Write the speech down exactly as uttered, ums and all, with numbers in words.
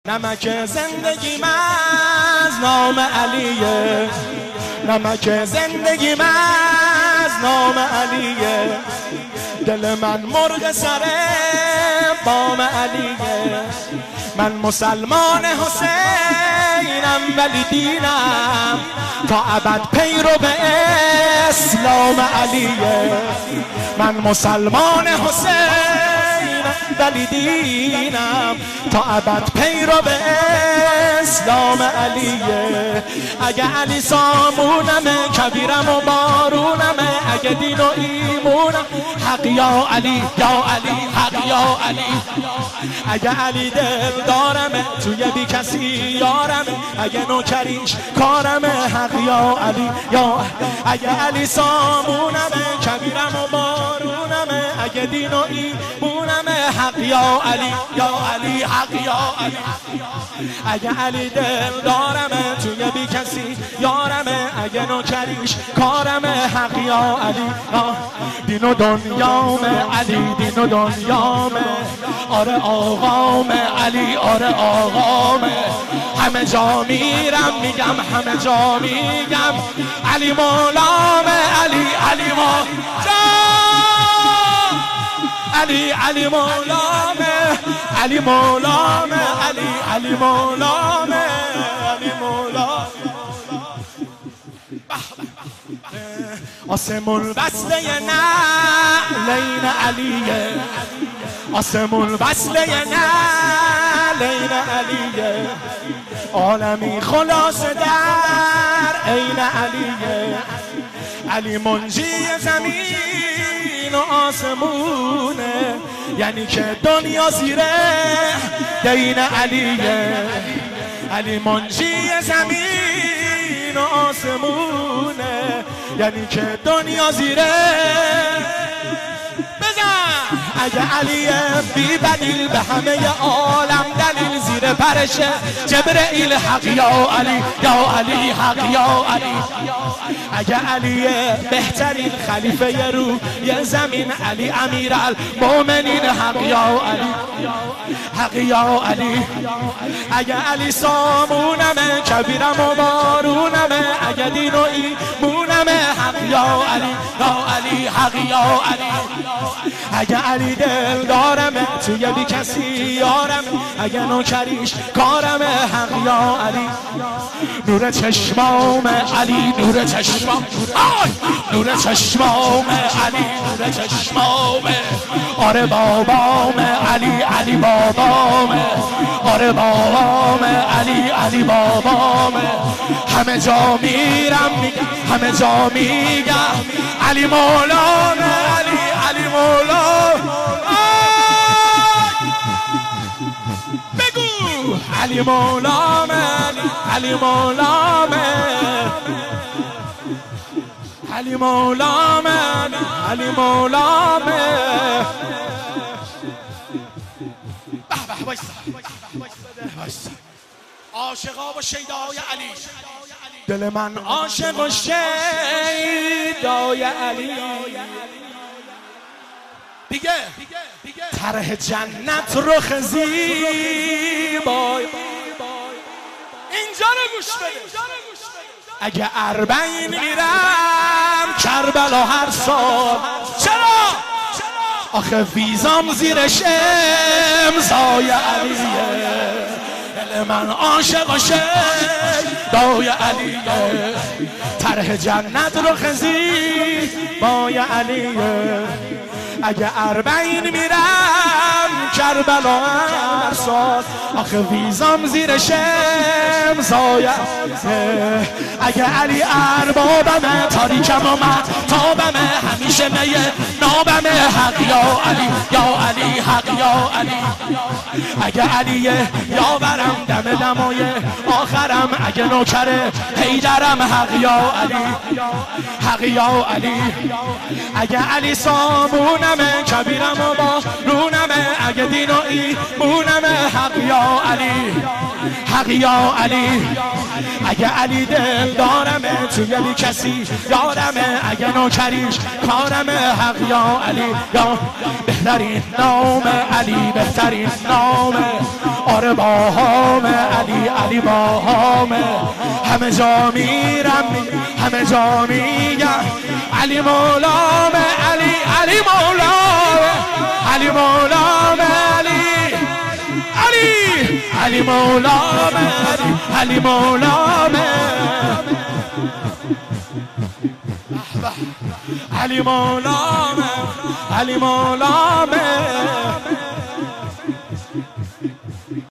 نمک زندگیم از نام علیه، نمک زندگیم از نام علیه، دل من مرغ سر بام علیه، من مسلمان حسینم ولی دینم تا ابد پیرو به اسلام علیه، من مسلمان حسینم ولی دینم تا ابد پیرو به اسلام علیه. اگه علی سامونمه کبیرم و بارونمه، اگه دین و ایمونم حق یا علی یا علی حق یا علی. اگه علی دل دارمه توی بی کسی یارمه، اگه نوکریش کارمه حق یا علی یا. اگه علی سامونمه کبیرم و بارونمه، اگه دین و ایمونمه حق یا علی یا علی حق یا علی. اگه علی دل دارمه توی بی کسی یارمه، اگه نوکریش کارمه حق یا علی. دین و دنیامه علی، دین و دنیامه، آره آقامه علی، آره آقامه. همه جا میرم میگم، همه جا میگم علی مولامه علی، علی مولا علی، علی مولامه علی مولامه علی، علی مولامه علی مولامه. آسمون بسته نعلین علیه، آسمون بسته نعلین علیه، عالمی خلاص در عین علیه. علی منجی زمین و آسمونه، یعنی که دنیا زیره دین علیه. علی منجی زمین و آسمونه، یعنی که دنیا زیره. بزن اگه علیه بی بدیل به همه عالم دلیل، زیر پرشه جبرئیل حق یا علی یا علی حق یا علی. اگه علیه بهترین خلیفه روح یه زمین، علی امیر المومنین حق یا علی حق یا علی. اگه علی سامونمه کبیرم و بارونمه، اگه دین و ایمونمه حق یا علی یا علی حق یا علی. اگه علی دل دارمه توی بی کسی یارمه، اگه نوکریش کارمه حق یا علی. نور چشمام علی، نور چشمام آی، نور چشمام علی، نور چشمام، آره بابام علی، علی بابام، آره بابام علی، علی بابام. همه جا میرم میگم، همه جا میگم علی مولام علی، علی مولام. بگو علی مولام علی، علی مولام علی مولام علی مولام. عاشقا و شیدای علی، دل من عاشق و شیدای علی. دیگه طرح جنت رخ زیبای اینجا رو گوش بده. اگه اربعین میرم کربلا هر سال، چرا؟ آخه ویزام زیر شمسای علیه، دل من عاشق و شیدای علیه. طرح جنت رخ زیبای علیه. اگه اربعین میرم کربلا هر سال، آخه ویزام زیر شمسای. اگه علی اربابمه تاریکم و مهتابمه، همیشه میه نابمه حق یا علی یا علی حق یا علی. اگه علیه یاورم دم دمای آخرم، اگه نوکره حیدرم حق یا علی حق یا علی. اگه علی سامونمه کبیرم و بارونمه، اگه دین و ایمونمه حق یا علی حق یا علی. اگه علی دل دارمه توی بی کسی یارمه، اگه نوکریش کارمه حق یا علی یا. بهترین نام علی، بهترین نام آره باهام علی علی باهام همه جا میرم همه جا میگم علی مولام علی علی مولام علی مولام علی علی علی مولام علی علی مولام علی مولام علی مولام